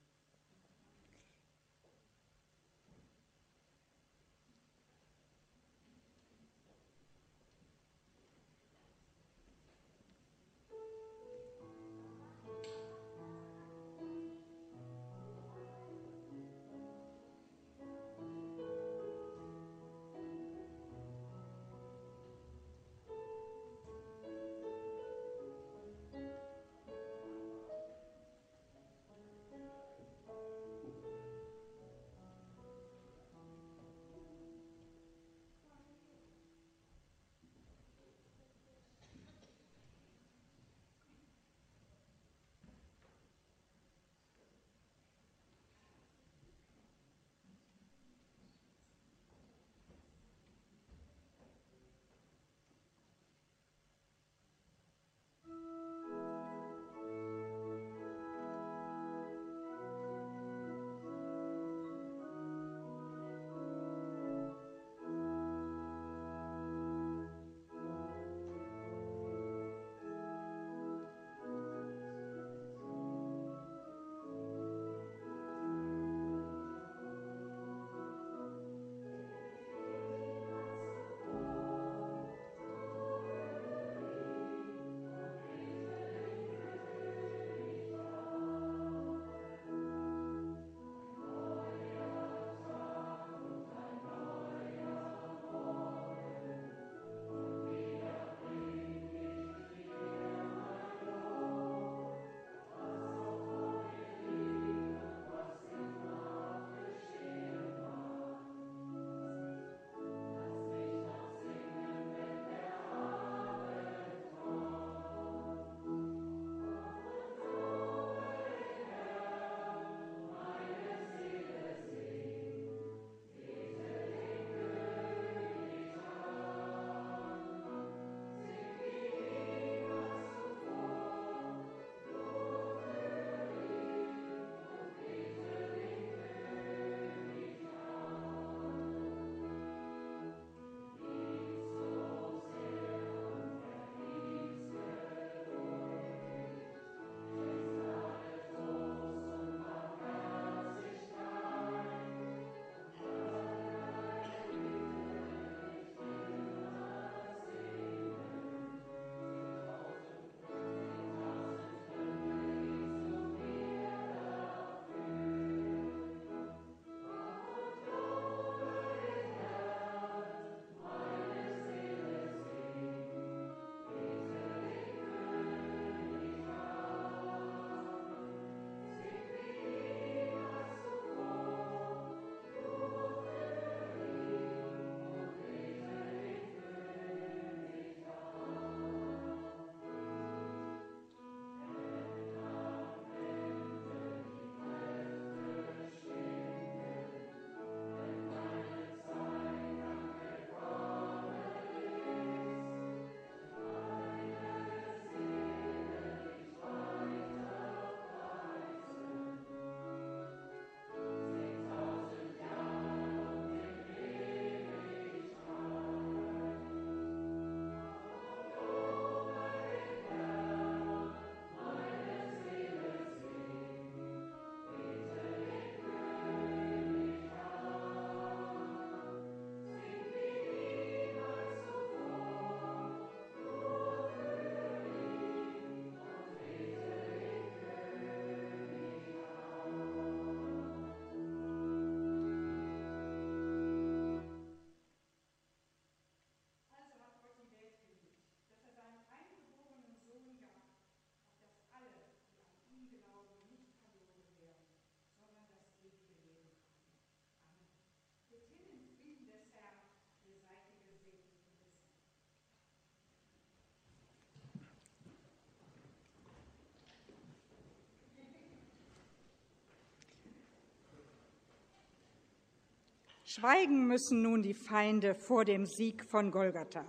Schweigen müssen nun die Feinde vor dem Sieg von Golgatha.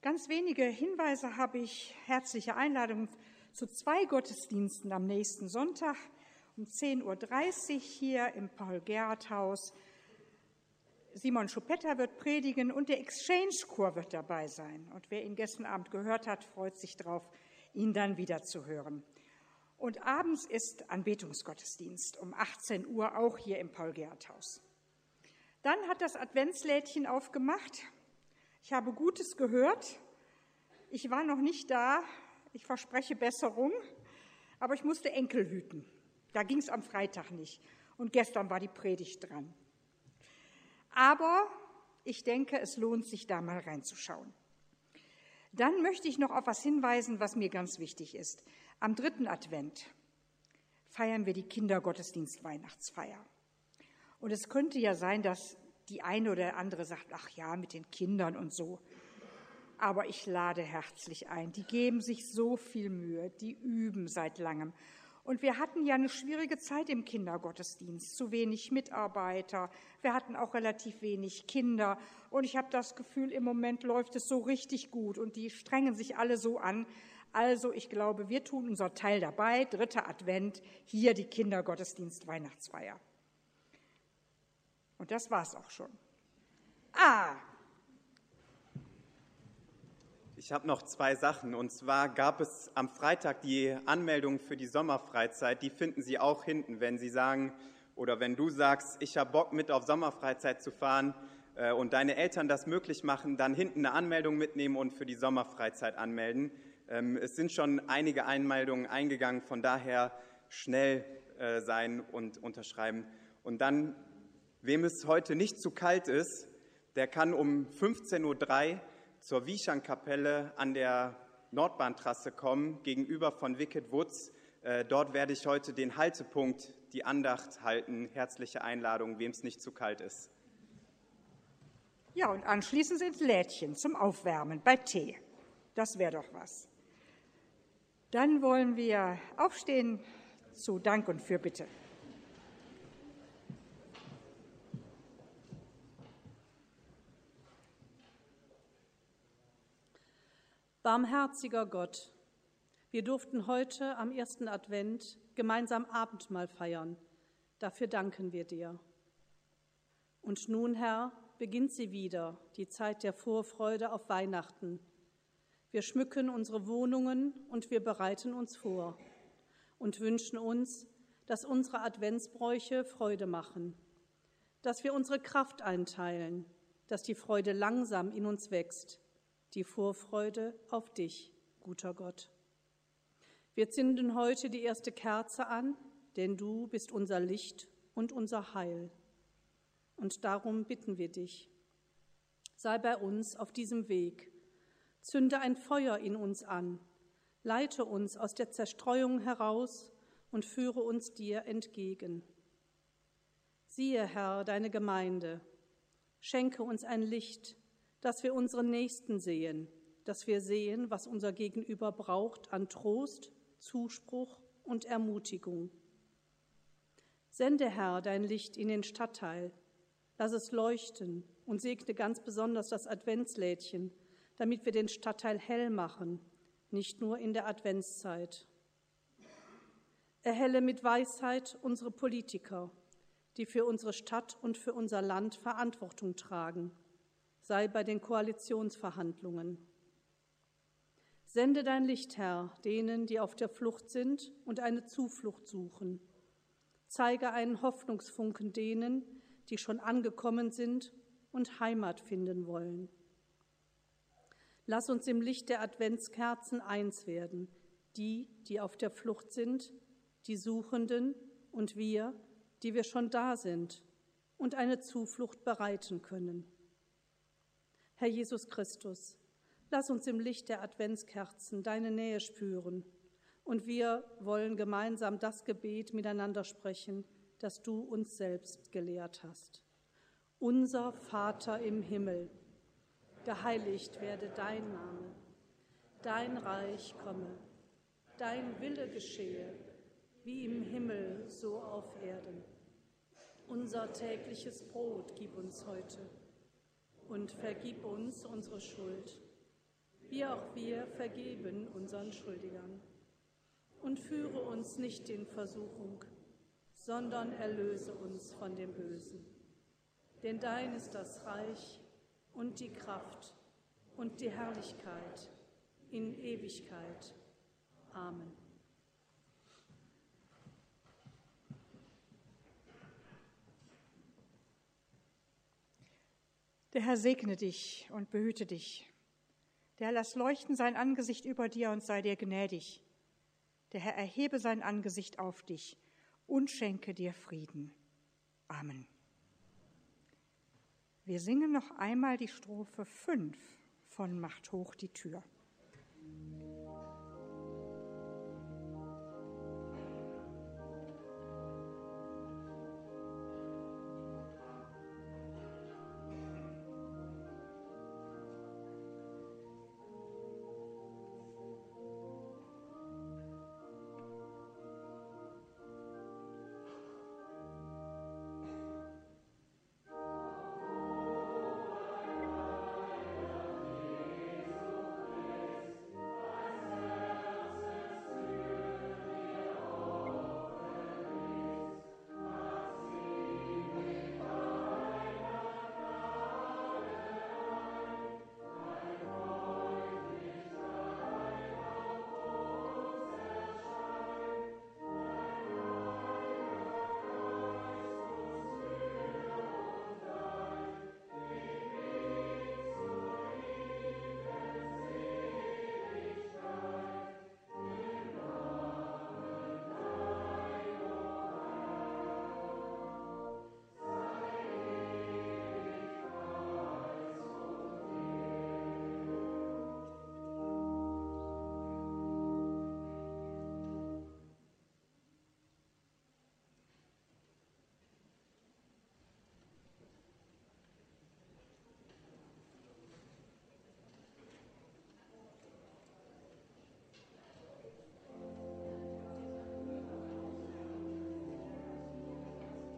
Ganz wenige Hinweise habe ich. Herzliche Einladung zu 2 Gottesdiensten am nächsten Sonntag um 10:30 Uhr hier im Paul-Gerhardt-Haus. Simon Schupetta wird predigen und der Exchange-Chor wird dabei sein. Und wer ihn gestern Abend gehört hat, freut sich darauf, ihn dann wieder zu hören. Und abends ist Anbetungsgottesdienst um 18 Uhr, auch hier im Paul-Gerhardt-Haus. Dann hat das Adventslädchen aufgemacht. Ich habe Gutes gehört. Ich war noch nicht da. Ich verspreche Besserung. Aber ich musste Enkel hüten. Da ging es am Freitag nicht. Und gestern war die Predigt dran. Aber ich denke, es lohnt sich, da mal reinzuschauen. Dann möchte ich noch auf etwas hinweisen, was mir ganz wichtig ist. Am 3. Advent feiern wir die Kindergottesdienst-Weihnachtsfeier. Und es könnte ja sein, dass die eine oder andere sagt, ach ja, mit den Kindern und so. Aber ich lade herzlich ein. Die geben sich so viel Mühe, die üben seit langem. Und wir hatten ja eine schwierige Zeit im Kindergottesdienst, zu wenig Mitarbeiter. Wir hatten auch relativ wenig Kinder. Und ich habe das Gefühl, im Moment läuft es so richtig gut und die strengen sich alle so an. Also ich glaube, wir tun unser Teil dabei. 3. Advent, hier die Kindergottesdienst-Weihnachtsfeier. Und das war's auch schon. Ich habe noch 2 Sachen. Und zwar gab es am Freitag die Anmeldung für die Sommerfreizeit. Die finden Sie auch hinten, wenn Sie sagen oder wenn du sagst, ich habe Bock mit auf Sommerfreizeit zu fahren und deine Eltern das möglich machen, dann hinten eine Anmeldung mitnehmen und für die Sommerfreizeit anmelden. Es sind schon einige Anmeldungen eingegangen, von daher schnell sein und unterschreiben. Und dann, wem es heute nicht zu kalt ist, der kann um 15:03 Uhr zur Wieschankapelle an der Nordbahntrasse kommen, gegenüber von Wicked Woods. Dort werde ich heute den Haltepunkt, die Andacht halten. Herzliche Einladung, wem es nicht zu kalt ist. Ja, und anschließend sind Lädchen zum Aufwärmen bei Tee. Das wäre doch was. Dann wollen wir aufstehen zu Dank und Fürbitte. Barmherziger Gott, wir durften heute am 1. Advent gemeinsam Abendmahl feiern. Dafür danken wir dir. Und nun, Herr, beginnt sie wieder, die Zeit der Vorfreude auf Weihnachten. Wir schmücken unsere Wohnungen und wir bereiten uns vor und wünschen uns, dass unsere Adventsbräuche Freude machen, dass wir unsere Kraft einteilen, dass die Freude langsam in uns wächst, die Vorfreude auf dich, guter Gott. Wir zünden heute die erste Kerze an, denn du bist unser Licht und unser Heil. Und darum bitten wir dich, sei bei uns auf diesem Weg, zünde ein Feuer in uns an, leite uns aus der Zerstreuung heraus und führe uns dir entgegen. Siehe, Herr, deine Gemeinde, schenke uns ein Licht, dass wir unseren Nächsten sehen, dass wir sehen, was unser Gegenüber braucht an Trost, Zuspruch und Ermutigung. Sende, Herr, dein Licht in den Stadtteil, lass es leuchten und segne ganz besonders das Adventslädchen, damit wir den Stadtteil hell machen, nicht nur in der Adventszeit. Erhelle mit Weisheit unsere Politiker, die für unsere Stadt und für unser Land Verantwortung tragen. Sei bei den Koalitionsverhandlungen. Sende dein Licht, Herr, denen, die auf der Flucht sind und eine Zuflucht suchen. Zeige einen Hoffnungsfunken denen, die schon angekommen sind und Heimat finden wollen. Lass uns im Licht der Adventskerzen eins werden, die auf der Flucht sind, die Suchenden und wir, die wir schon da sind und eine Zuflucht bereiten können. Herr Jesus Christus, lass uns im Licht der Adventskerzen deine Nähe spüren und wir wollen gemeinsam das Gebet miteinander sprechen, das du uns selbst gelehrt hast. Unser Vater im Himmel, geheiligt werde dein Name, dein Reich komme, dein Wille geschehe, wie im Himmel so auf Erden. Unser tägliches Brot gib uns heute und vergib uns unsere Schuld, wie auch wir vergeben unseren Schuldigern. Und führe uns nicht in Versuchung, sondern erlöse uns von dem Bösen. Denn dein ist das Reich und die Kraft und die Herrlichkeit in Ewigkeit. Amen. Der Herr segne dich und behüte dich. Der Herr lass leuchten sein Angesicht über dir und sei dir gnädig. Der Herr erhebe sein Angesicht auf dich und schenke dir Frieden. Amen. Wir singen noch einmal die Strophe 5 von Macht hoch die Tür.